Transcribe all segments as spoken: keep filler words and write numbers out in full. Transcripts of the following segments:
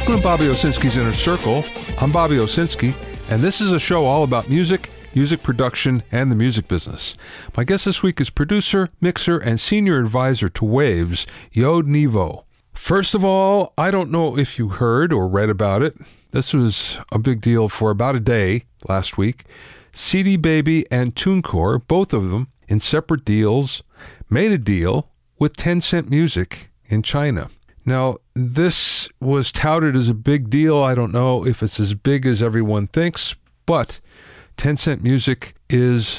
Welcome to Bobby Owsinski's Inner Circle. I'm Bobby Owsinski, and this is a show all about music, music production, and the music business. My guest this week is producer, mixer, and senior advisor to Waves, Yod Nevo. First of all, I don't know if you heard or read about it. This was a big deal for about a day last week. C D Baby and TuneCore, both of them, in separate deals, made a deal with Tencent Music in China. Now, this was touted as a big deal. I don't know if it's as big as everyone thinks, but Tencent Music is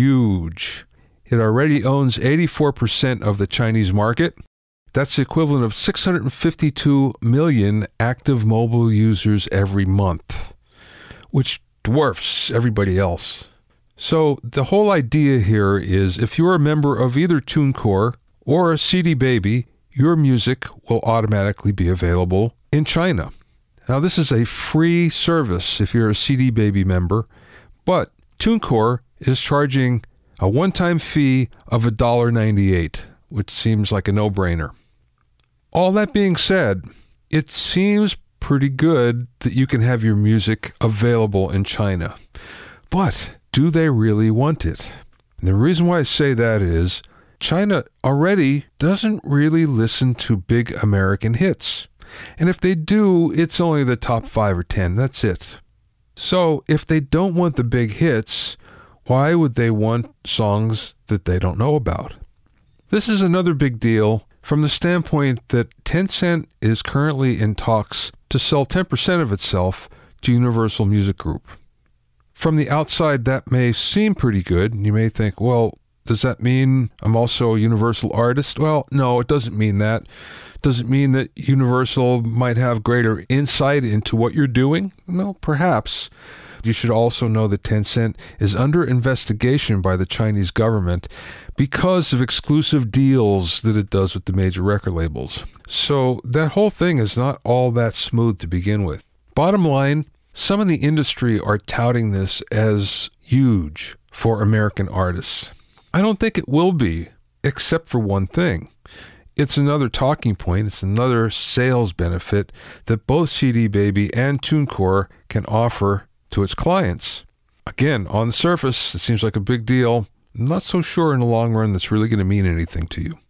huge. It already owns eighty-four percent of the Chinese market. That's the equivalent of six hundred fifty-two million active mobile users every month, which dwarfs everybody else. So the whole idea here is if you're a member of either TuneCore or C D Baby, your music will automatically be available in China. Now, this is a free service if you're a C D Baby member, but TuneCore is charging a one-time fee of one dollar and ninety-eight cents, which seems like a no-brainer. All that being said, it seems pretty good that you can have your music available in China. But do they really want it? And the reason why I say that is China already doesn't really listen to big American hits. And if they do, it's only the top five or ten. That's it. So if they don't want the big hits, why would they want songs that they don't know about? This is another big deal from the standpoint that Tencent is currently in talks to sell ten percent of itself to Universal Music Group. From the outside, that may seem pretty good. You may think, well, does that mean I'm also a Universal artist? Well, no, it doesn't mean that. Does it mean that Universal might have greater insight into what you're doing? Well, perhaps. You should also know that Tencent is under investigation by the Chinese government because of exclusive deals that it does with the major record labels. So that whole thing is not all that smooth to begin with. Bottom line, some in the industry are touting this as huge for American artists. I don't think it will be, except for one thing. It's another talking point. It's another sales benefit that both C D Baby and TuneCore can offer to its clients. Again, on the surface, it seems like a big deal. I'm not so sure in the long run that's really going to mean anything to you.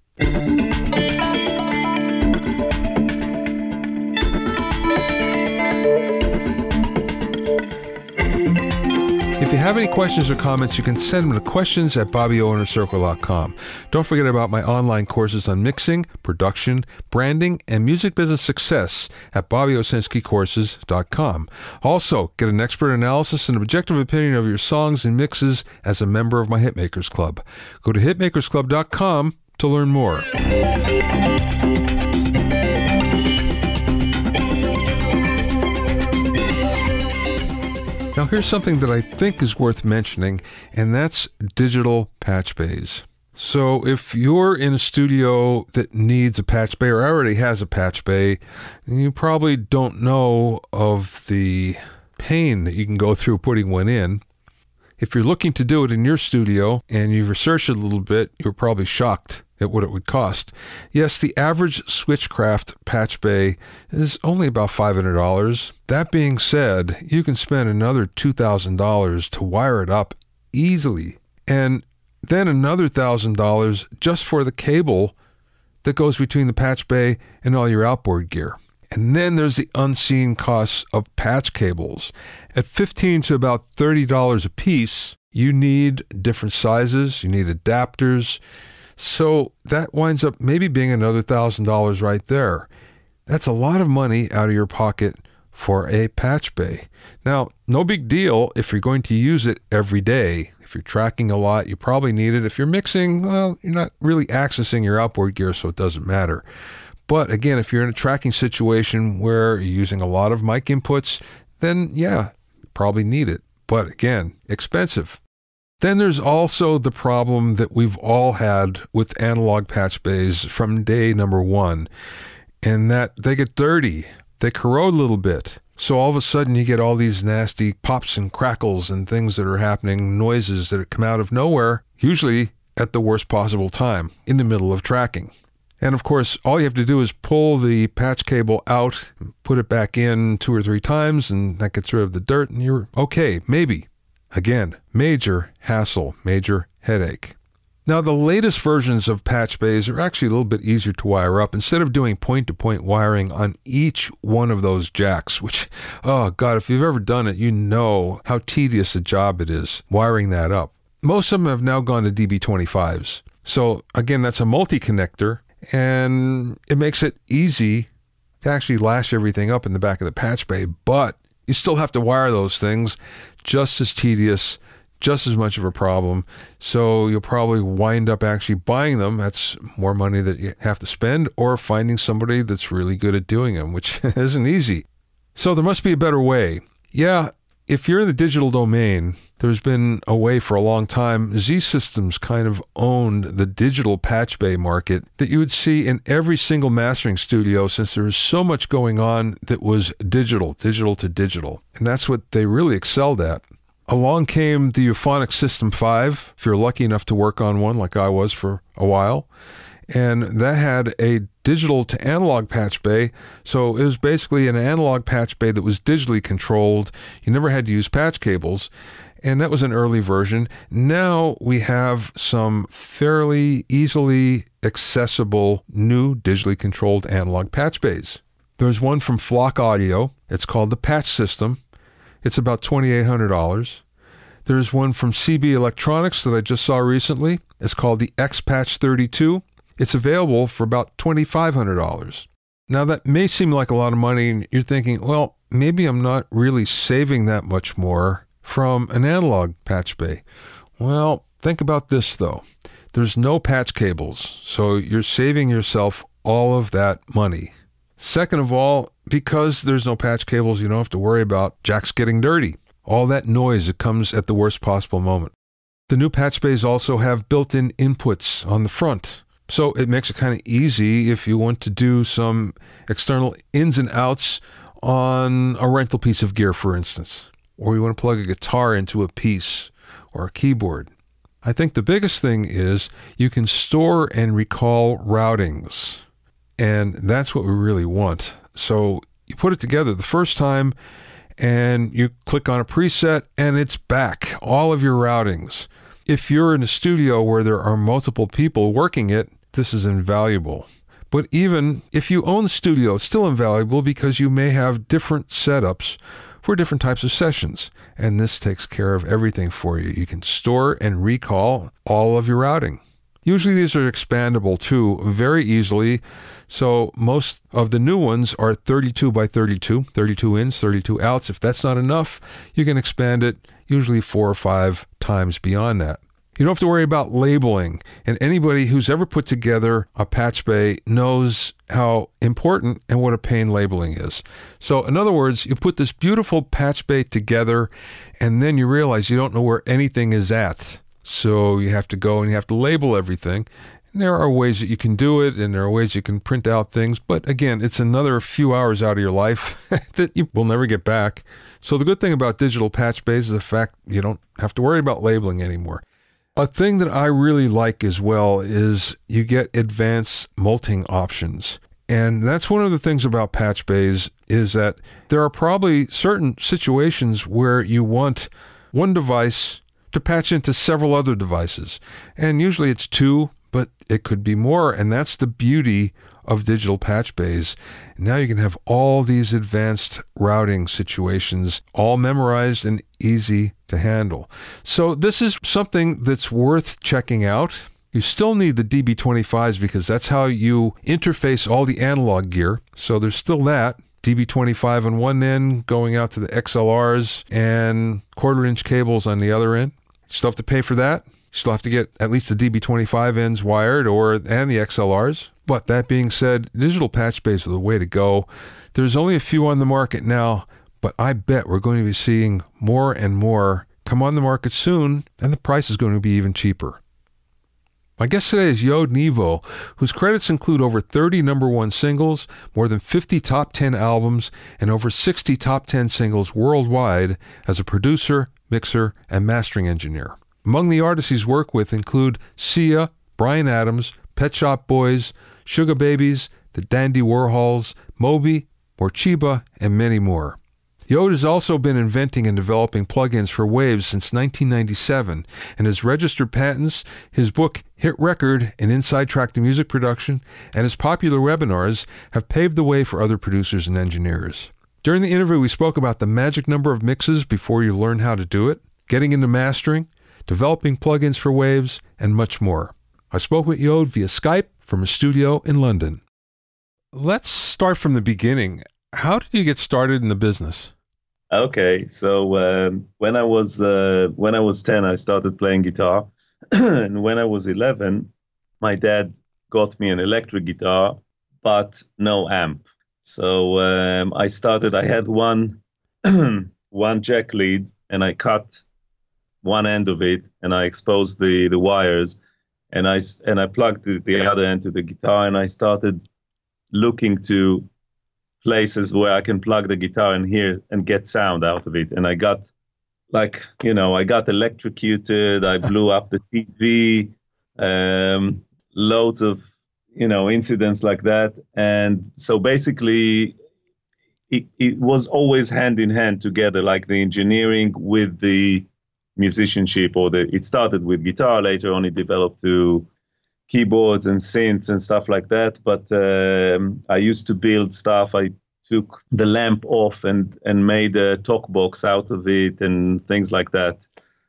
If you have any questions or comments, you can send them to questions at bobby o inner circle dot com. Don't forget about my online courses on mixing, production, branding, and music business success at bobby owsinski courses dot com. Also, get an expert analysis and objective opinion of your songs and mixes as a member of my Hitmakers Club. Go to hitmakers club dot com to learn more. Now here's something that I think is worth mentioning, and that's digital patch bays. So if you're in a studio that needs a patch bay or already has a patch bay, you probably don't know of the pain that you can go through putting one in. If you're looking to do it in your studio and you've researched it a little bit, you're probably shocked at what it would cost. Yes, the average Switchcraft patch bay is only about five hundred dollars. That being said, you can spend another two thousand dollars to wire it up easily, and then another one thousand dollars just for the cable that goes between the patch bay and all your outboard gear. And then there's the unseen costs of patch cables. At fifteen to about thirty dollars a piece, you need different sizes, you need adapters. So that winds up maybe being another one thousand dollars right there. That's a lot of money out of your pocket for a patch bay. Now, no big deal if you're going to use it every day. If you're tracking a lot, you probably need it. If you're mixing, well, you're not really accessing your outboard gear, so it doesn't matter. But again, if you're in a tracking situation where you're using a lot of mic inputs, then yeah, you probably need it. But again, expensive. Then there's also the problem that we've all had with analog patch bays from day number one, and that they get dirty, they corrode a little bit. So all of a sudden you get all these nasty pops and crackles and things that are happening, noises that come out of nowhere, usually at the worst possible time, in the middle of tracking. And of course, all you have to do is pull the patch cable out, put it back in two or three times, and that gets rid of the dirt, and you're okay, maybe. Again, major hassle, major headache. Now, the latest versions of patch bays are actually a little bit easier to wire up. Instead of doing point-to-point wiring on each one of those jacks, which, oh God, if you've ever done it, you know how tedious a job it is wiring that up. Most of them have now gone to D B twenty-fives. So again, that's a multi-connector, and it makes it easy to actually lash everything up in the back of the patch bay, but you still have to wire those things, just as tedious, just as much of a problem. So you'll probably wind up actually buying them. That's more money that you have to spend, or finding somebody that's really good at doing them, which isn't easy. So there must be a better way. Yeah, if you're in the digital domain, there's been a way for a long time. Z Systems kind of owned the digital patch bay market that you would see in every single mastering studio, since there was so much going on that was digital, digital to digital. And that's what they really excelled at. Along came the Euphonics System five, if you're lucky enough to work on one like I was for a while. And that had a digital to analog patch bay. So it was basically an analog patch bay that was digitally controlled. You never had to use patch cables. And that was an early version. Now we have some fairly easily accessible new digitally controlled analog patch bays. There's one from Flock Audio. It's called the Patch System. It's about twenty-eight hundred dollars. There's one from C B Electronics that I just saw recently. It's called the X Patch thirty-two. It's available for about twenty-five hundred dollars. Now that may seem like a lot of money, and you're thinking, well, maybe I'm not really saving that much more from an analog patch bay. Well, think about this though. There's no patch cables, so you're saving yourself all of that money. Second of all, because there's no patch cables, you don't have to worry about jacks getting dirty. All that noise that comes at the worst possible moment. The new patch bays also have built-in inputs on the front. So it makes it kind of easy if you want to do some external ins and outs on a rental piece of gear, for instance. Or you want to plug a guitar into a piece or a keyboard. I think the biggest thing is you can store and recall routings. And that's what we really want. So you put it together the first time and you click on a preset and it's back, all of your routings. If you're in a studio where there are multiple people working it, this is invaluable. But even if you own the studio, it's still invaluable because you may have different setups for different types of sessions. And this takes care of everything for you. You can store and recall all of your routing. Usually these are expandable too, very easily. So most of the new ones are thirty-two by thirty-two, thirty-two ins, thirty-two outs. If that's not enough, you can expand it usually four or five times beyond that. You don't have to worry about labeling. And anybody who's ever put together a patch bay knows how important and what a pain labeling is. So in other words, you put this beautiful patch bay together and then you realize you don't know where anything is at. So you have to go and you have to label everything. And there are ways that you can do it, and there are ways you can print out things. But again, it's another few hours out of your life that you will never get back. So the good thing about digital patch bays is the fact you don't have to worry about labeling anymore. A thing that I really like as well is you get advanced multing options. And that's one of the things about patch bays is that there are probably certain situations where you want one device to patch into several other devices. And usually it's two, but it could be more. And that's the beauty of digital patch bays. Now you can have all these advanced routing situations all memorized and easy to handle. So this is something that's worth checking out. You still need the D B twenty-fives because that's how you interface all the analog gear. So there's still that. D B twenty-five on one end going out to the X L Rs and quarter inch cables on the other end. You still have to pay for that. You still have to get at least the D B twenty-five ends wired or and the X L Rs. But that being said, digital patch bays are the way to go. There's only a few on the market now, but I bet we're going to be seeing more and more come on the market soon, and the price is going to be even cheaper. My guest today is Yod Nevo, whose credits include over thirty number one singles, more than fifty top ten albums, and over sixty top ten singles worldwide as a producer, mixer, and mastering engineer. Among the artists he's worked with include Sia, Bryan Adams, Pet Shop Boys, Sugar Babies, the Dandy Warhols, Moby, Morcheeba, and many more. Yod has also been inventing and developing plugins for Waves since nineteen ninety-seven and has registered patents. His book, Hit Record, An Inside Track to Music Production, and his popular webinars have paved the way for other producers and engineers. During the interview, we spoke about the magic number of mixes before you learn how to do it, getting into mastering, developing plugins for Waves, and much more. I spoke with Yod via Skype from a studio in London. Let's start from the beginning. How did you get started in the business? Okay, so um, when I was uh, when I was ten, I started playing guitar, and when I was eleven, my dad got me an electric guitar, but no amp. So um, I started. I had one one jack lead, and I cut one end of it, and I exposed the the wires, and I and I plugged the, the other end to the guitar, and I started looking to places where I can plug the guitar in here and get sound out of it. And I got like, you know, I got electrocuted. I blew up the T V, um, loads of, you know, incidents like that. And so basically it, it was always hand in hand together, like the engineering with the musicianship, or the, it started with guitar. Later on, it developed to keyboards and synths and stuff like that. But um, I used to build stuff. I took the lamp off and, and made a talk box out of it and things like that.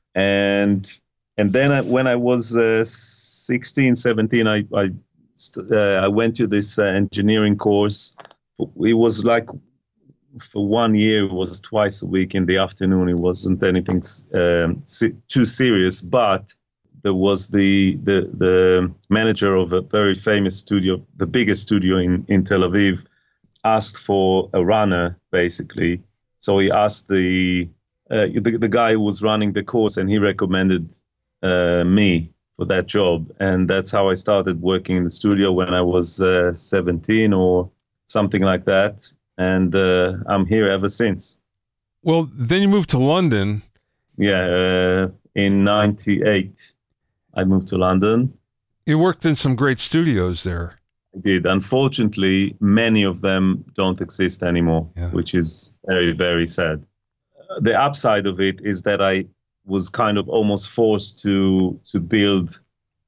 And and then I, when I was uh, sixteen, seventeen, I I, uh, I went to this uh, engineering course. It was like for one year, it was twice a week in the afternoon. It wasn't anything um, too serious, but there was the, the the manager of a very famous studio, the biggest studio in, in Tel Aviv, asked for a runner, basically. So he asked the, uh, the the guy who was running the course, and he recommended uh, me for that job. And that's how I started working in the studio when I was uh, seventeen or something like that. And uh, I'm here ever since. Well, then you moved to London. Yeah, uh, in ninety-eight. I moved to London. You worked in some great studios there. I did. Unfortunately, many of them don't exist anymore, yeah. Which is very, very sad. Uh, the upside of it is that I was kind of almost forced to to build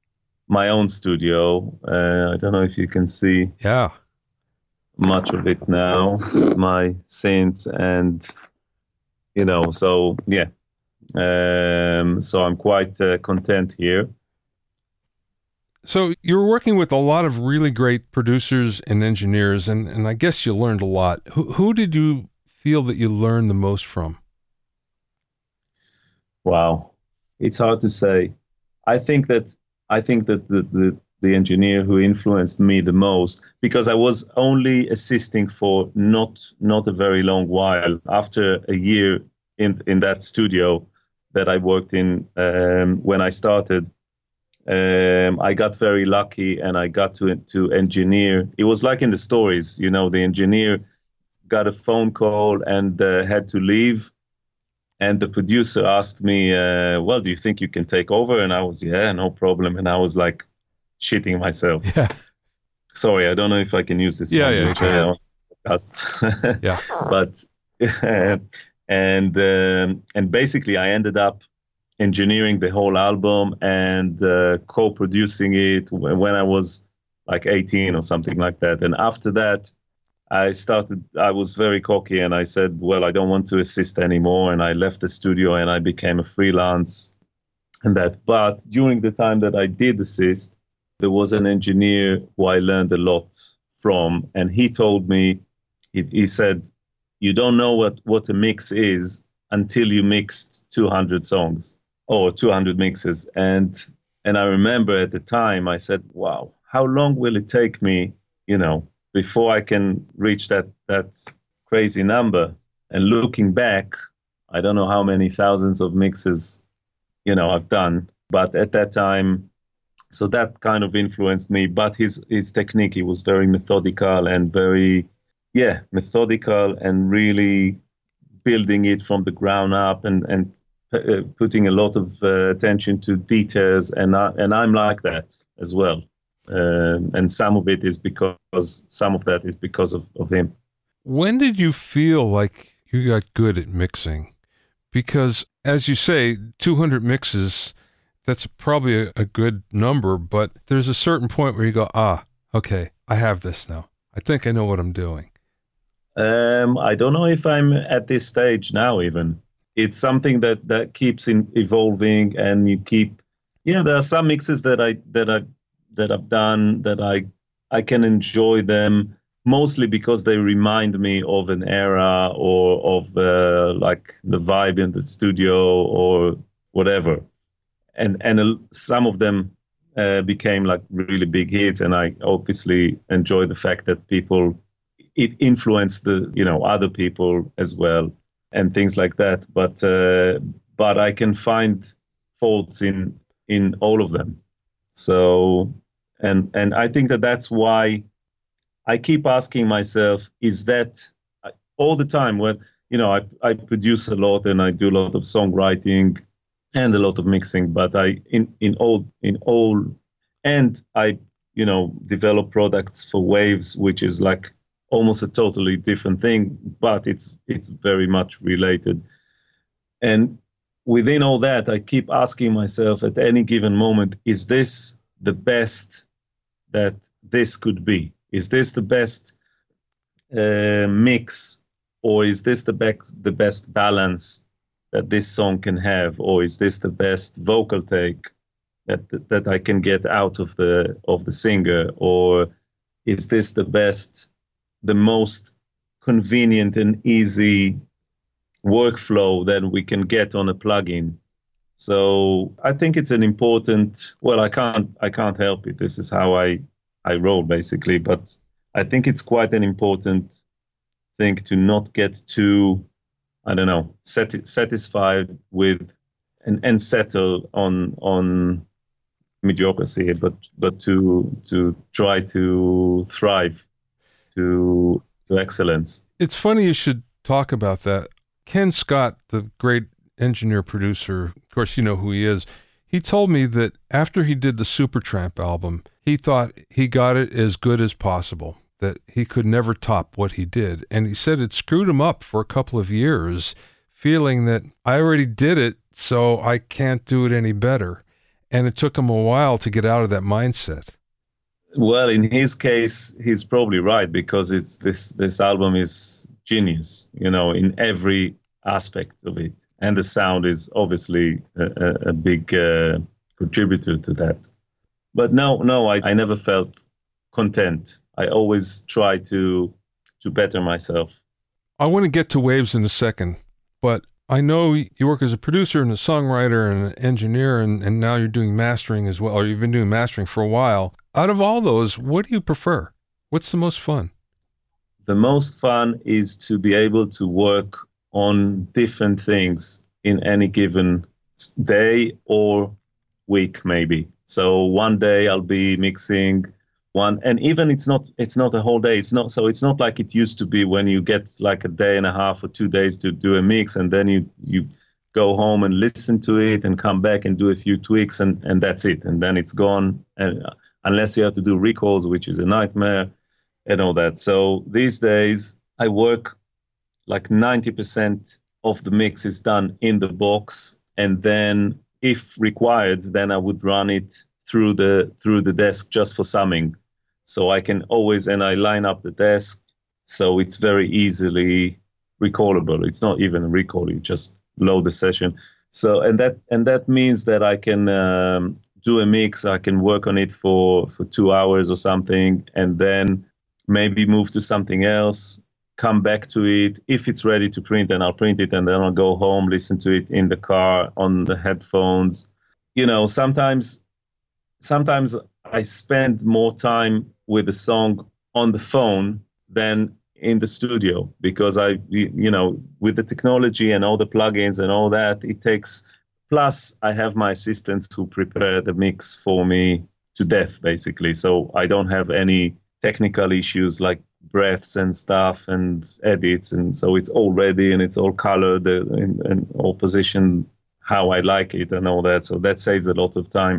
my own studio. Uh, I don't know if you can see yeah. much of it now, my synths and, you know, so, yeah. Um, so I'm quite uh, content here. So you're working with a lot of really great producers and engineers, and, and I guess you learned a lot. Who, who did you feel that you learned the most from? Wow, it's hard to say. I think that I think that the, the, the engineer who influenced me the most, because I was only assisting for not not a very long while. After a year in in that studio that I worked in um, when I started, um, I got very lucky and I got to to engineer. It was like in the stories, you know, the engineer got a phone call and uh, had to leave. And the producer asked me, uh, well, do you think you can take over? And I was, yeah, no problem. And I was like shitting myself. Yeah. Sorry, I don't know if I can use this. Yeah, language, yeah. Uh, yeah. But, and, um, and basically I ended up engineering the whole album and uh, co-producing it when I was like eighteen or something like that. And after that, I started, I was very cocky and I said, well, I don't want to assist anymore. And I left the studio and I became a freelance and that. But during the time that I did assist, there was an engineer who I learned a lot from. And he told me, he, he said, you don't know what, what a mix is until you mixed two hundred songs or two hundred mixes. And, and I remember at the time I said, wow, how long will it take me, you know, before I can reach that that crazy number? And looking back, I don't know how many thousands of mixes, you know, I've done. But at that time, so that kind of influenced me. But his his technique, he was very methodical and very, yeah, methodical and really building it from the ground up and and uh, putting a lot of uh, attention to details. And I, and I'm like that as well. Um, and some of it is because, some of that is because of, of him. When did you feel like you got good at mixing? Because, as you say, two hundred mixes, that's probably a, a good number, but there's a certain point where you go, ah, okay, I have this now. I think I know what I'm doing. Um, I don't know if I'm at this stage now even. It's something that, that keeps in evolving, and you keep, yeah, there are some mixes that I, that I, that I've done that I, I can enjoy them mostly because they remind me of an era or of uh, like the vibe in the studio or whatever. And, and uh, some of them uh, became like really big hits. And I obviously enjoy the fact that people, it influenced the, you know, other people as well and things like that. But, uh, but I can find faults in, in all of them. So, and, and I think that that's why I keep asking myself, is that all the time when, you know, I, I produce a lot and I do a lot of songwriting and a lot of mixing, but I, in, in all, in all, and I, you know, develop products for Waves, which is like almost a totally different thing, but it's, it's very much related. And within all that, I keep asking myself at any given moment, is this the best that this could be? Is this the best uh, mix, or is this the best the best balance that this song can have, or is this the best vocal take that that I can get out of the of the singer, or is this the best, the most convenient and easy workflow that we can get on a plugin? So I think it's an important. Well, I can't I can't help it. This is how I. I roll basically, but I think it's quite an important thing to not get too, I don't know, sati- satisfied with and, and settle on on mediocrity, but but to to try to thrive to to excellence. It's funny you should talk about that. Ken Scott, the great engineer producer, of course you know who he is. He told me that after he did the Supertramp album, he thought he got it as good as possible, that he could never top what he did. And he said it screwed him up for a couple of years, feeling that I already did it, so I can't do it any better. And it took him a while to get out of that mindset. Well, in his case, he's probably right, because it's this, this album is genius, you know, in every aspect of it, and the sound is obviously a, a big uh, contributor to that. But no, no, I, I never felt content. I always try to to better myself. I want to get to Waves in a second, but I know you work as a producer and a songwriter and an engineer, and, and now you're doing mastering as well, or you've been doing mastering for a while. Out of all those, what do you prefer? What's the most fun? The most fun is to be able to work on different things in any given day or week, maybe. So one day I'll be mixing one, and even it's not it's not a whole day. It's not so it's not like it used to be when you get like a day and a half or two days to do a mix, and then you you go home and listen to it and come back and do a few tweaks, and and that's it, and then it's gone. And unless you have to do recalls, which is a nightmare, and all that. So these days I work like ninety percent of the mix is done in the box, and then if required, then I would run it through the through the desk just for summing. So I can always, and I line up the desk, so it's very easily recallable. It's not even a recall, you just load the session. So, and that and that means that I can um, do a mix, I can work on it for, for two hours or something, and then maybe move to something else, come back to it. If it's ready to print, then I'll print it, and then I'll go home, listen to it in the car, on the headphones. You know, sometimes, sometimes I spend more time with a song on the phone than in the studio, because I, you know, with the technology and all the plugins and all that, it takes, plus I have my assistants who prepare the mix for me to death, basically. So I don't have any technical issues like breaths and stuff and edits, and so it's all ready and it's all colored and, and all positioned how I like it and all that. So that saves a lot of time.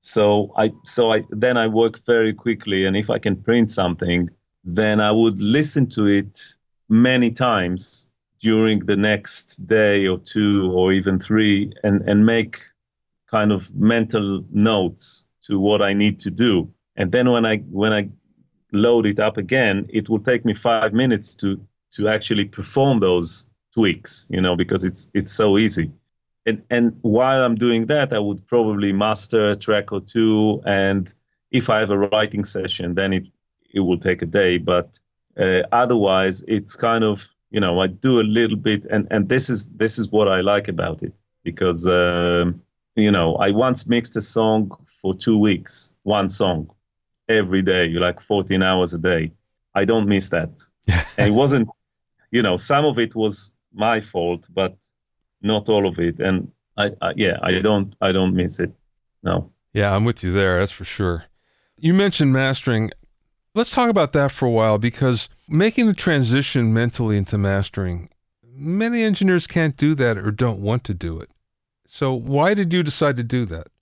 So I so I then I work very quickly, and if I can print something, then I would listen to it many times during the next day or two or even three, and and make kind of mental notes to what I need to do. And then when I when I load it up again, it will take me five minutes to to actually perform those tweaks, you know, because it's it's so easy. And and while I'm doing that, I would probably master a track or two. And if I have a writing session, then it it will take a day. But uh, otherwise, it's kind of, you know, I do a little bit, and and this is this is what I like about it, because um, you know, I once mixed a song for two weeks, one song every day, like fourteen hours a day. I don't miss that. And it wasn't, you know, some of it was my fault, but not all of it. And I, I yeah, I don't, I don't miss it. No. Yeah, I'm with you there. That's for sure. You mentioned mastering. Let's talk about that for a while, because making the transition mentally into mastering, many engineers can't do that or don't want to do it. So why did you decide to do that?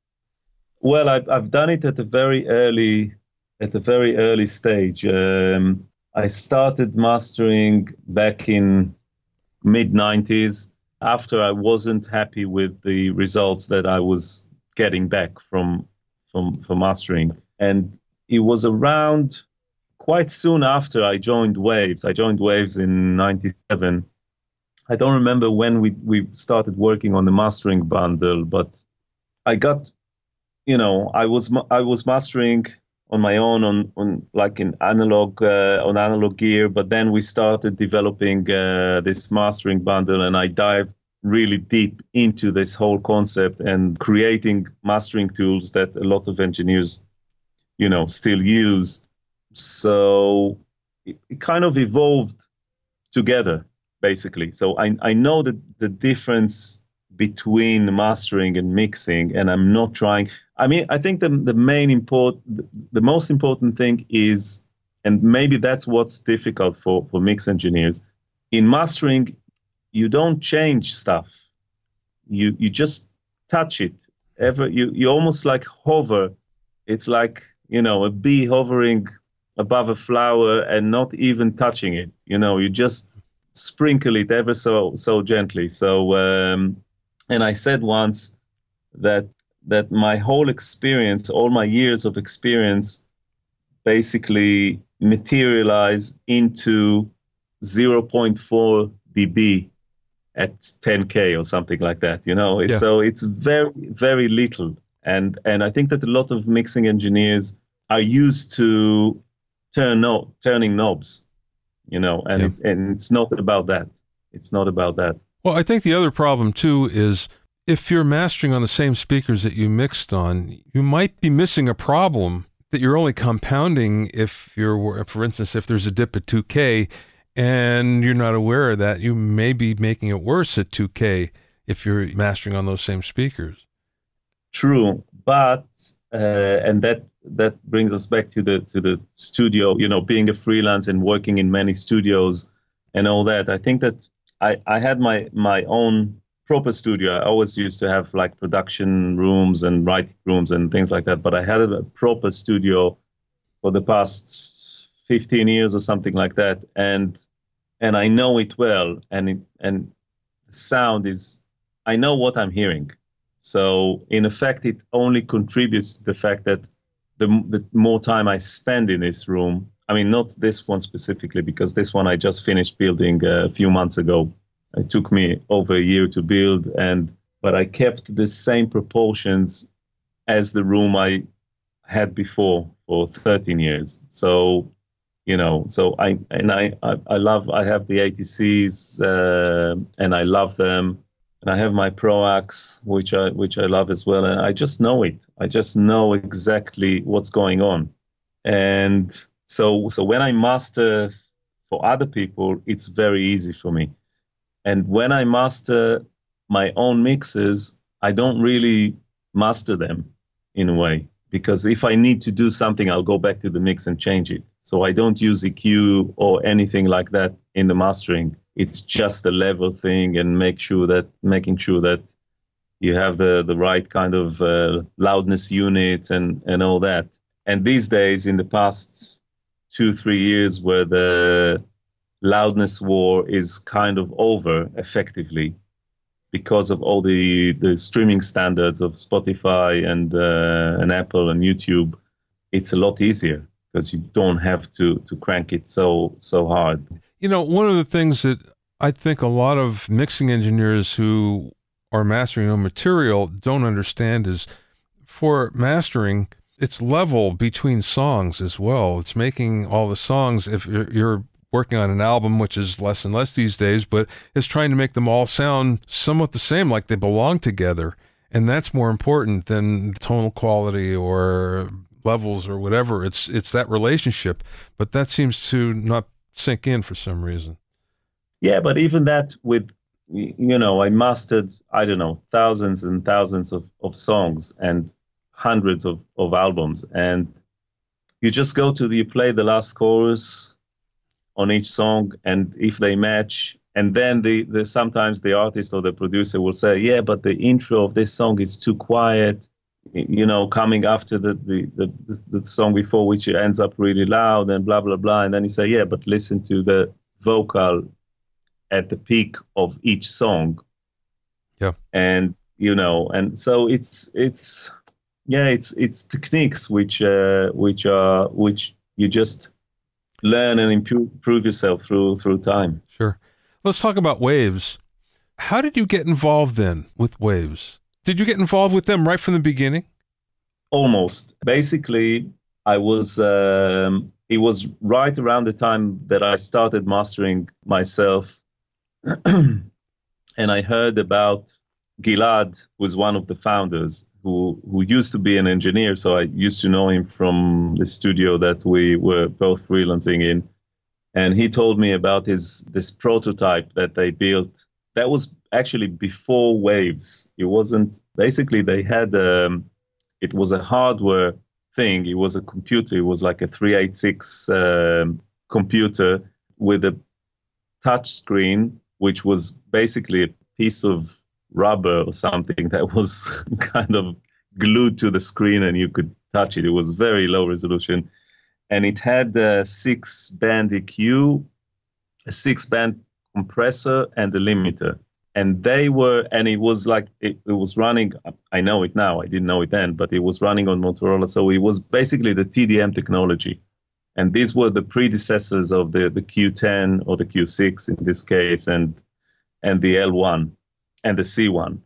Well, I've, I've done it at a very early, at a very early stage. Um, I started mastering back in mid nineties after I wasn't happy with the results that I was getting back from, from, from mastering. And it was around quite soon after I joined Waves. I joined Waves in ninety-seven. I don't remember when we, we started working on the mastering bundle, but I got, you know, I was I was mastering on my own on, on like in analog uh, on analog gear, but then we started developing uh, this mastering bundle, and I dived really deep into this whole concept and creating mastering tools that a lot of engineers, you know, still use. So it, it kind of evolved together, basically. So I I know that the difference between mastering and mixing, and I'm not trying. I mean, I think the the main import, the most important thing is, and maybe that's what's difficult for for mix engineers. In mastering, you don't change stuff. You you just touch it. Ever you you almost like hover. It's like, you know, a bee hovering above a flower and not even touching it. You know, you just sprinkle it ever so so gently. So. Um, And I said once that that my whole experience, all my years of experience, basically materialize into zero point four decibels at ten K or something like that. You know, yeah. So it's very, very little. And and I think that a lot of mixing engineers are used to turn no, turning knobs, you know, and yeah. it, and it's not about that. It's not about that. Well, I think the other problem, too, is if you're mastering on the same speakers that you mixed on, you might be missing a problem that you're only compounding if you're, for instance, if there's a dip at two K and you're not aware of that, you may be making it worse at two K if you're mastering on those same speakers. True, but, uh, and that that brings us back to the to the studio, you know, being a freelance and working in many studios and all that. I think that I, I had my, my own proper studio. I always used to have like production rooms and writing rooms and things like that. But I had a proper studio for the past fifteen years or something like that. And and I know it well. And it, and the sound is, I know what I'm hearing. So in effect, it only contributes to the fact that the, the more time I spend in this room, I mean, not this one specifically, because this one I just finished building a few months ago. It took me over a year to build, and but I kept the same proportions as the room I had before for thirteen years. So, you know, so I and I I, I love I have the A T Cs uh, and I love them, and I have my ProAx, which I which I love as well, and I just know it. I just know exactly what's going on, and. So, so when I master for other people, it's very easy for me. And when I master my own mixes, I don't really master them in a way, because if I need to do something, I'll go back to the mix and change it. So I don't use E Q or anything like that in the mastering. It's just a level thing and make sure that making sure that You have the, the right kind of uh, loudness units and, and all that. And these days, in the past two, three years, where the loudness war is kind of over effectively because of all the, the streaming standards of Spotify and, uh, and Apple and YouTube, it's a lot easier because you don't have to, to crank it so, so hard. You know, one of the things that I think a lot of mixing engineers who are mastering on material don't understand is for mastering, it's level between songs as well. It's making all the songs, if you're working on an album, which is less and less these days, but it's trying to make them all sound somewhat the same, like they belong together. And that's more important than tonal quality or levels or whatever. It's it's that relationship. But that seems to not sink in for some reason. Yeah, but even that with, you know, I mastered, I don't know, thousands and thousands of, of songs and hundreds of, of albums. And you just go to the, you play the last chorus on each song, and if they match, and then the, the sometimes the artist or the producer will say, yeah, but the intro of this song is too quiet, you know, coming after the, the, the, the song before, which ends up really loud and blah, blah, blah. And then you say, yeah, but listen to the vocal at the peak of each song. Yeah. And, you know, and so it's, it's, yeah, it's, it's techniques which, uh, which are, which you just learn and improve, improve yourself through, through time. Sure. Let's talk about Waves. How did you get involved then with Waves? Did you get involved with them right from the beginning? Almost. Basically, I was, um, it was right around the time that I started mastering myself. And I heard about Gilad, who was one of the founders, who, who used to be an engineer. So I used to know him from the studio that we were both freelancing in. And he told me about his this prototype that they built. That was actually before Waves. It wasn't, basically they had, um, it was a hardware thing. It was a computer. It was like a three eighty-six um, computer with a touch screen, which was basically a piece of rubber or something that was kind of glued to the screen and you could touch it. It was very low resolution. And it had a six band E Q, a six band compressor, and a limiter. And they were, and it was like, it, it was running, I know it now, I didn't know it then, but it was running on Motorola. So it was basically the T D M technology. And these were the predecessors of the, the Q ten or the Q six in this case, and and the L one and the C one.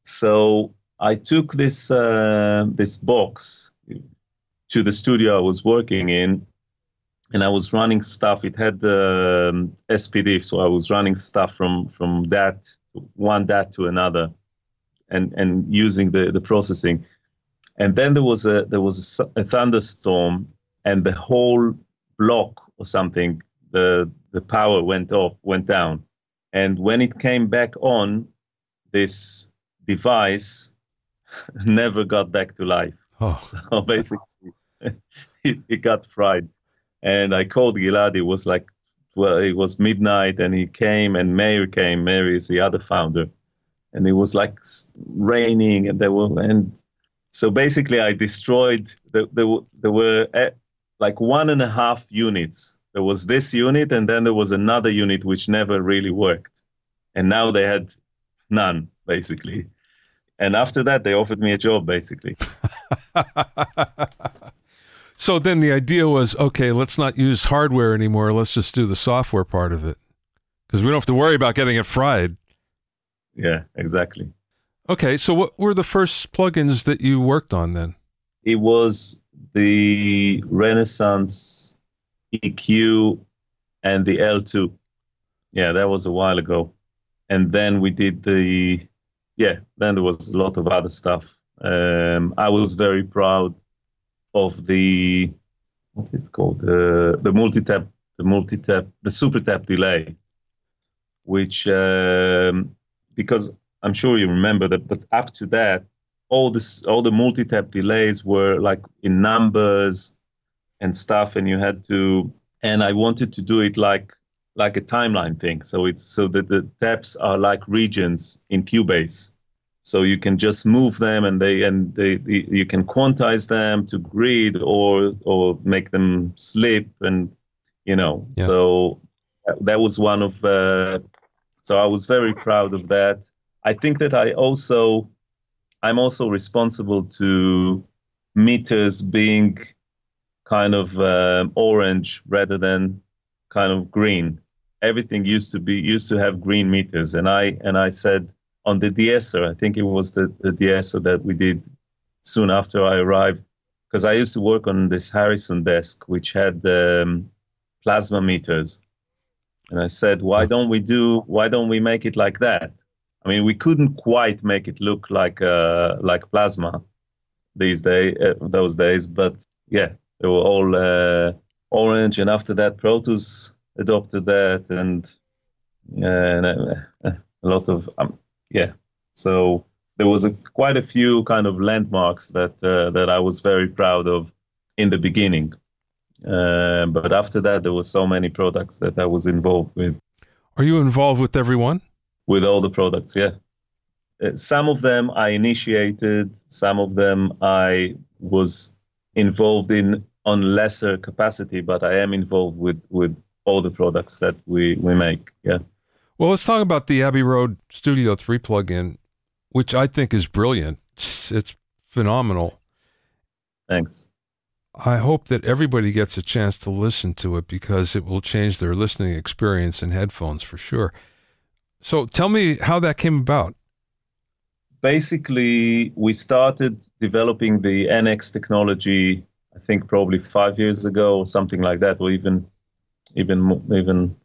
So I took this uh, this box to the studio I was working in, and I was running stuff. It had the um, S P D, so I was running stuff from from that one that to another, and and using the the processing. And then there was a there was a, a thunderstorm, and the whole block or something, the the power went off, went down. And when it came back on, this device never got back to life. Oh. So basically, it, it got fried. And I called Gilad. It was like, well, it was midnight, and he came, and Meir came. Meir is the other founder. And it was like raining, and there were, and so basically I destroyed, the, the, there were uh, like one and a half units. There was this unit, and then there was another unit which never really worked. And now they had none, basically. And after that, they offered me a job, basically. So then the idea was, okay, let's not use hardware anymore. Let's just do the software part of it, because we don't have to worry about getting it fried. Yeah, exactly. Okay, so what were the first plugins that you worked on then? It was the Renaissance E Q and the L two. Yeah, that was a while ago. And then we did the, yeah, then there was a lot of other stuff. Um, I was very proud of the, what is it called? The, the multi-tap, the multi-tap, the super tap delay, which, um, because I'm sure you remember that, but up to that, all this, all the multi-tap delays were like in numbers and stuff, and you had to, and I wanted to do it like like a timeline thing. So it's so that the taps are like regions in Cubase. So you can just move them, and they and they, they you can quantize them to grid or or make them slip, and you know. Yeah. So that was one of. Uh, so I was very proud of that. I think that I also, I'm also responsible to meters being kind of um, orange rather than kind of green. Everything used to be used to have green meters, and I and I said. On the de-esser, I think it was the, the de-esser that we did soon after I arrived, because I used to work on this Harrison desk, which had um, plasma meters. And I said, why don't we do, why don't we make it like that? I mean, we couldn't quite make it look like uh, like plasma these days, uh, those days, but yeah, they were all uh, orange. And after that, Protus adopted that, and, uh, and uh, a lot of... Um, Yeah, so there was a, quite a few kind of landmarks that uh, that I was very proud of in the beginning. Uh, but after that, there were so many products that I was involved with. Are you involved with everyone? With all the products, yeah. Uh, some of them I initiated, some of them I was involved in on lesser capacity, but I am involved with, with all the products that we, we make, yeah. Well, let's talk about the Abbey Road Studio three plugin, which I think is brilliant. It's, it's phenomenal. Thanks. I hope that everybody gets a chance to listen to it, because it will change their listening experience in headphones for sure. So tell me how that came about. Basically, we started developing the N X technology, I think probably five years ago or something like that, or even even even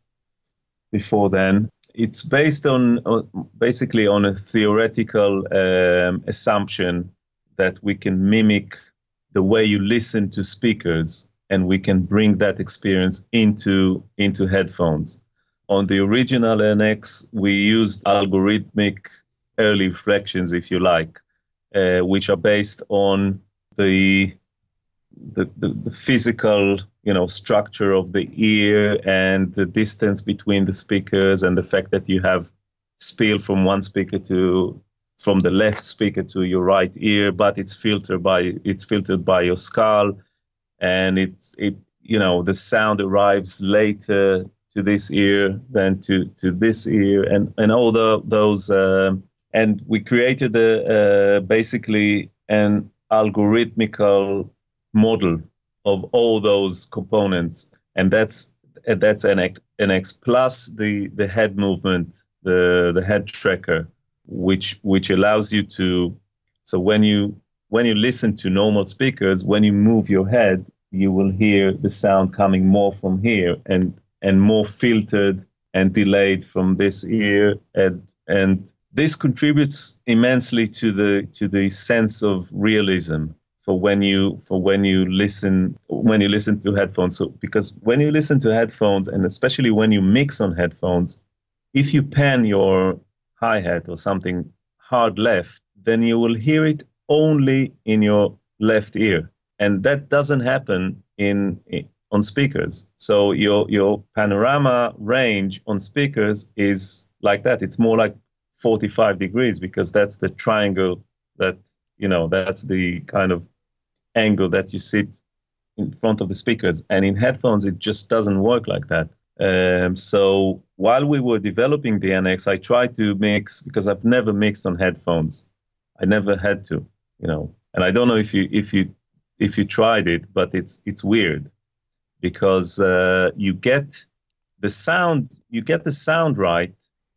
before then. It's based on uh, basically on a theoretical um, assumption that we can mimic the way you listen to speakers, and we can bring that experience into into headphones. On the original N X, we used algorithmic early reflections, if you like, uh, which are based on the the, the the physical, you know, structure of the ear and the distance between the speakers, and the fact that you have spill from one speaker to from the left speaker to your right ear, but it's filtered by it's filtered by your skull, and it's it you know the sound arrives later to this ear than to to this ear, and and all the, those uh, and we created a uh, basically an algorithmical model of all those components, and that's that's N X, N X plus the the head movement, the the head tracker, which which allows you to, so when you when you listen to normal speakers, when you move your head, you will hear the sound coming more from here and and more filtered and delayed from this ear, and and this contributes immensely to the to the sense of realism for when you for when you listen when you listen to headphones. So because when you listen to headphones, and especially when you mix on headphones, if you pan your hi-hat or something hard left, then you will hear it only in your left ear, and that doesn't happen in, in on speakers. So your your panorama range on speakers is like that. It's more like forty-five degrees, because that's the triangle that, you know, that's the kind of angle that you sit in front of the speakers. And in headphones, it just doesn't work like that. Um, so while we were developing the N X, I tried to mix, because I've never mixed on headphones. I never had to, you know, and I don't know if you if you if you tried it, but it's it's weird, because uh, you get the sound you get the sound right,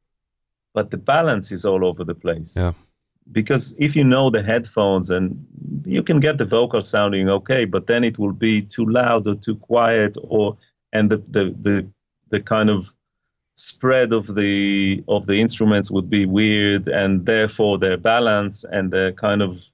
but the balance is all over the place. Yeah. Because if you know the headphones, and you can get the vocal sounding okay, but then it will be too loud or too quiet, or and the the the, the kind of spread of the of the instruments would be weird, and therefore their balance and their kind of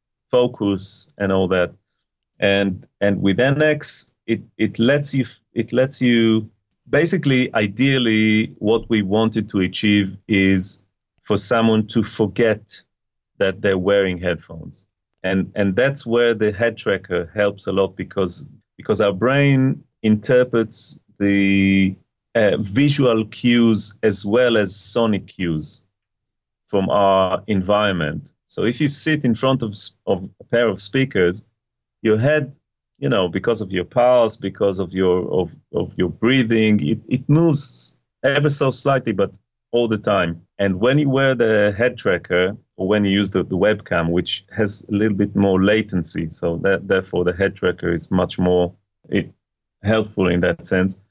focus and all that. And and with N X, it it lets you it lets you basically, ideally, what we wanted to achieve is for someone to forget that they're wearing headphones. And and that's where the head tracker helps a lot, because because our brain interprets the uh, visual cues as well as sonic cues from our environment. So if you sit in front of, of a pair of speakers, your head, you know, because of your pulse, because of your of, of your breathing, it, it moves ever so slightly, but all the time. And when you wear the head tracker, or when you use the, the webcam, which has a little bit more latency, so that therefore the head tracker is much more it, helpful in that sense.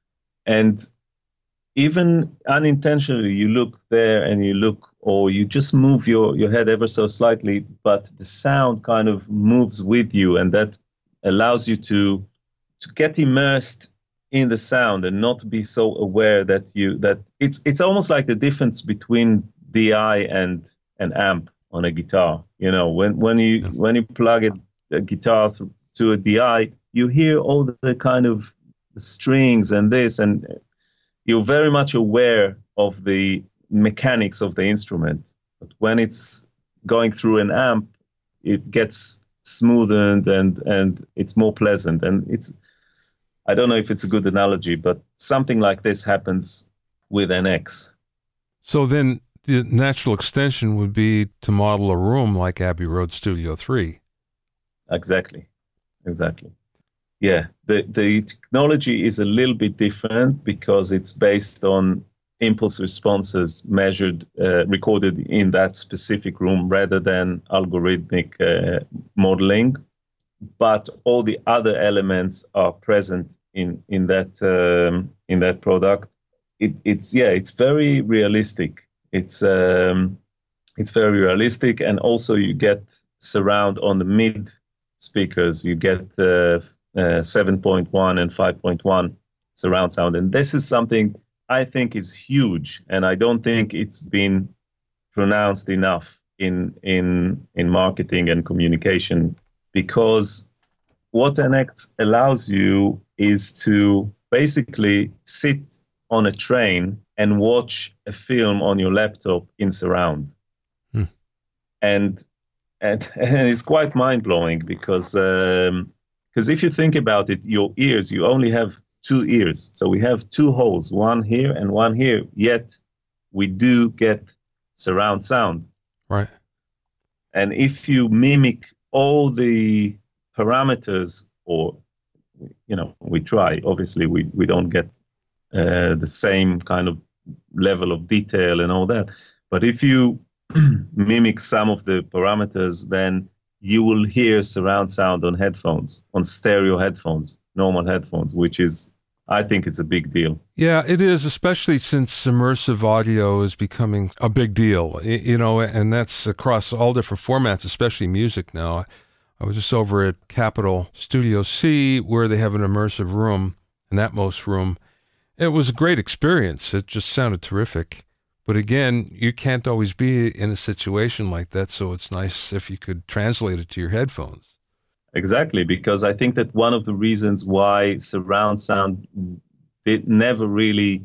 And even unintentionally, you look there and you look, or you just move your, your head ever so slightly, but the sound kind of moves with you, and that allows you to to get immersed in the sound and not be so aware that you that it's it's almost like the difference between D I and an amp on a guitar. You know, when when you yeah. when you plug a, a guitar th- to a D I, you hear all the, the kind of strings and this, and you're very much aware of the mechanics of the instrument. But when it's going through an amp, it gets smoothened and and it's more pleasant. And it's, I don't know if it's a good analogy, but something like this happens with N X. So then the natural extension would be to model a room like Abbey Road Studio three. Exactly, exactly. Yeah, the, the technology is a little bit different because it's based on impulse responses measured, uh, recorded in that specific room rather than algorithmic uh, modeling. But all the other elements are present in in that um, in that product. It, it's yeah, it's very realistic. It's um, it's very realistic, and also you get surround on the mid speakers. You get uh, uh, seven point one and five point one surround sound, and this is something I think is huge, and I don't think it's been pronounced enough in in in marketing and communication, because what N X allows you is to basically sit on a train and watch a film on your laptop in surround. Hmm. And, and and it's quite mind-blowing because um, because if you think about it, your ears, you only have two ears. So we have two holes, one here and one here, yet we do get surround sound. Right. And if you mimic all the parameters, or, you know, we try, obviously we, we don't get uh, the same kind of level of detail and all that. But if you mimic some of the parameters, then you will hear surround sound on headphones, on stereo headphones, normal headphones, which is, I think it's a big deal. Yeah, it is, especially since immersive audio is becoming a big deal, you know, and that's across all different formats, especially music now. I was just over at Capitol Studio C, where they have an immersive room, an Atmos room. It was a great experience. It just sounded terrific. But again, you can't always be in a situation like that, so it's nice if you could translate it to your headphones. Exactly, because I think that one of the reasons why surround sound did never really,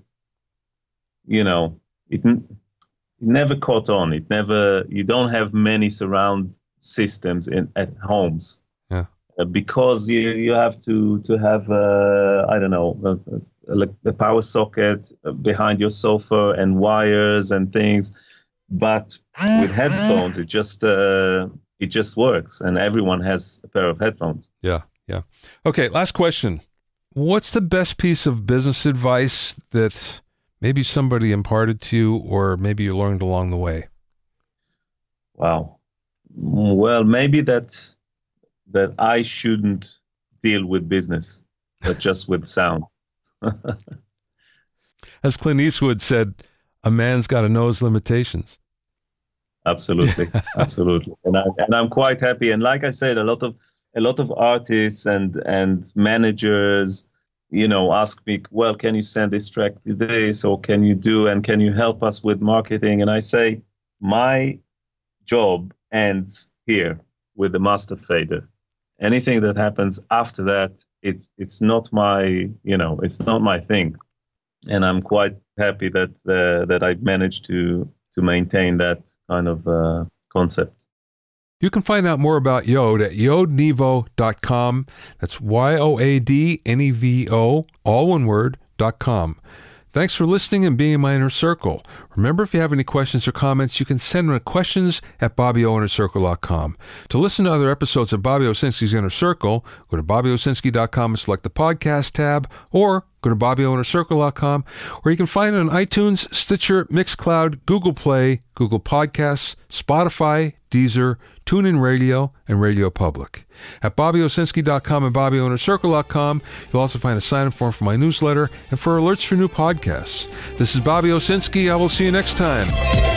you know, it, it never caught on. It never, you don't have many surround systems in at homes. Yeah. Uh, because you you have to to have uh, I don't know a, a, a power socket behind your sofa and wires and things. But with headphones, it just uh, it just works, and everyone has a pair of headphones. Yeah, yeah. Okay, last question. What's the best piece of business advice that maybe somebody imparted to you, or maybe you learned along the way? Wow. Well, maybe that that I shouldn't deal with business, but just with sound. As Clint Eastwood said, a man's got to know his limitations. Absolutely, absolutely, and I and I'm quite happy. And like I said, a lot of a lot of artists and and managers, you know, ask me, well, can you send this track to this, or can you do, and can you help us with marketing? And I say, my job ends here with the master fader. Anything that happens after that, it's it's not my, you know, it's not my thing. And I'm quite happy that uh, that I managed to to maintain that kind of uh, concept. You can find out more about Yode at yode nevo dot com. That's Y O A D N E V O, all one word, dot com. Thanks for listening and being in my inner circle. Remember, if you have any questions or comments, you can send them to questions at bobby o inner circle dot com. To listen to other episodes of Bobby Owsinski's Inner Circle, go to bobby owsinski dot com and select the podcast tab, or go to bobby o inner circle dot com, or you can find it on iTunes, Stitcher, Mixcloud, Google Play, Google Podcasts, Spotify, Deezer, TuneIn Radio, and Radio Public. At bobby owsinski dot com and bobby o inner circle dot com, you'll also find a sign-up form for my newsletter and for alerts for new podcasts. This is Bobby Owsinski. I will see you next time.